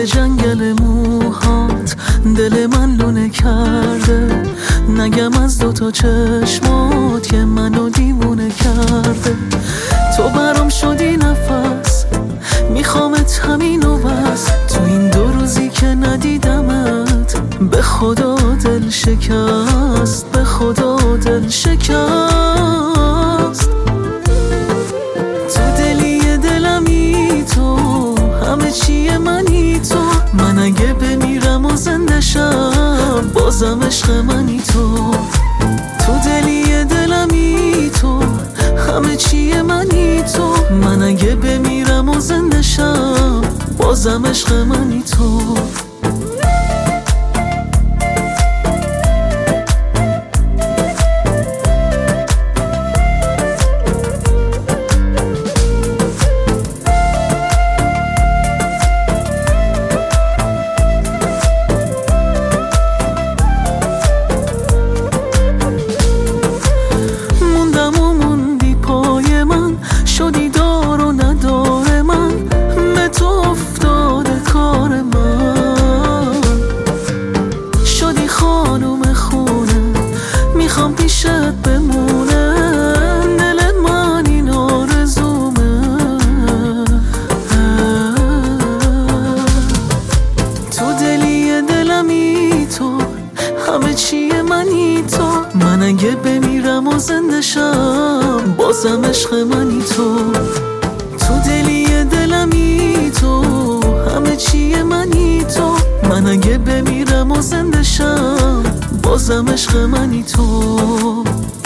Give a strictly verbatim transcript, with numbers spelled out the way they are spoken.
جنگل موهات دل من لونه کرده، نگم از دوتا چشمات که منو دیوونه کرده. تو برام شدی نفس، میخوامت همین و بس. تو این دو روزی که ندیدمت به خدا دل شکست، به خدا دل شکست. تو دلی دلمی تو، همه چیه منی تو. من اگه بمیرم و زنده شم بازم عشق منی تو. تو دلی دلمی تو، همه چیه منی تو. من اگه بمیرم و زنده شم بازم عشق منی تو. شدی دار و ندار من، به تو افتاده کار من. شدی خانوم خونه، میخوام پیشت بمونه. دل من این آرزومه. تو دلی دلمی تو، همه چیه منی تو. من اگه بمیرم و زنده شم بازم عشق منی تو. تو دلی دلمی تو، همه چیه منی تو. من اگه بمیرم و زنده شم بازم عشق منی تو.